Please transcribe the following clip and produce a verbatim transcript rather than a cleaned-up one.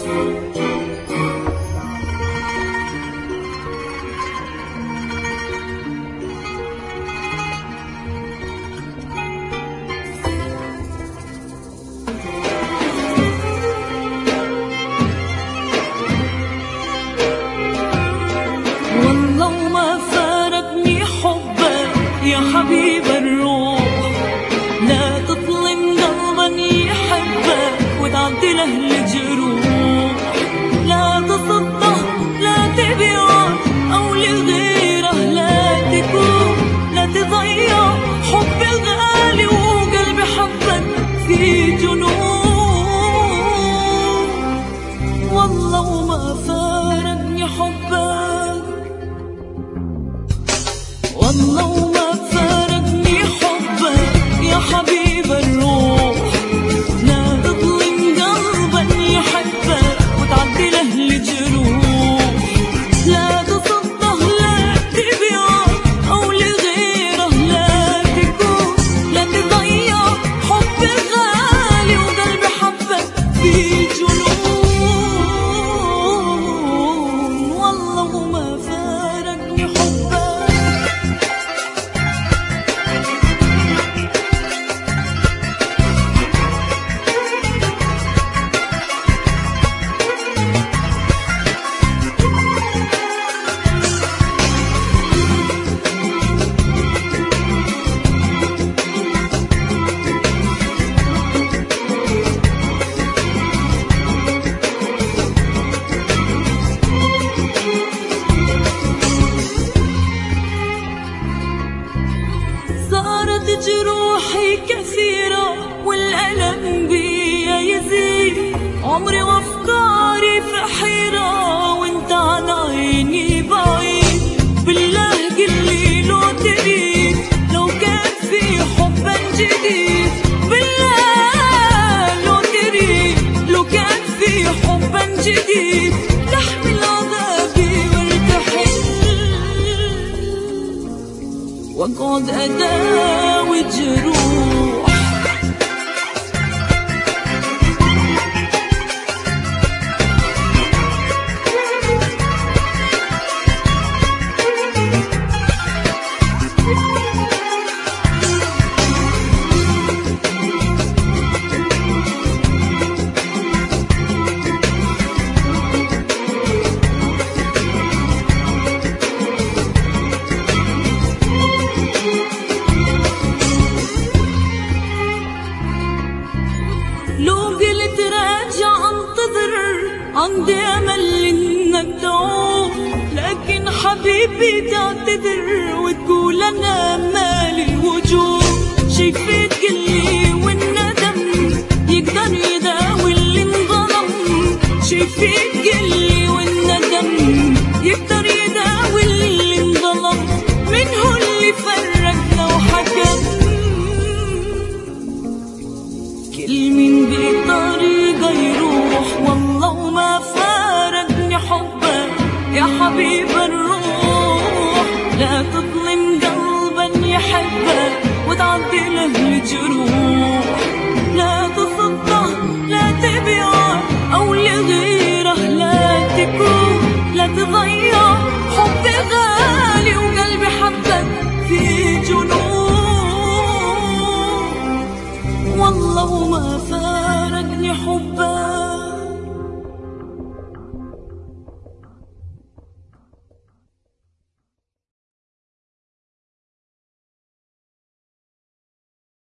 يا حبيب الروح لا تظلم قلبا يحبك وتعدي له الجروح، لا تصده لا تبيعه أو لغيره لا تكون، لا تضيع حب الغالي وقلبي حبك في جنون. والله وما فارقني حبك، والله وما يا حبيب الروح لا تظلم قلبا يحبك وتعدي له الجروح، لا تصده لا تبيعه أو لغيره لا تكون، لا تضيع حب غالي وقلبي حبك في جنون. والله وما فارقني حبك. صارت جروحي كثيرة والألم بيا يزيد، عمري وأفكاري في حيرة وانت عن عيني بعيد. بالله قلي لو تريد لو كان في حبا جديد، بالله لو تريد لو كان في حبا جديد تحمل عذابي وارتحل واقعد اداوي الجروح. لو قلت راجع انتظر عندي امل انك تعود، لكن حبيبي تعتذر وتقول انا مالي الوجود. شايفك قلي والندم يقدر يداوي اللي انظلم، شايفك قلي والندم يقدر يداوي اللي انظلم. من هو اللي فرقنا وحكم كل من بطريقه يروح. والله وما فارقني حبك يا حبيب الروح، لا تظلم قلبا يحبك وتعدي له الجروح، لا تصده لا تبيعه أو لغيره لا تكون، لا تضيع حب غالي وقلبي حبك في جنون. والله وما فارقني حبك.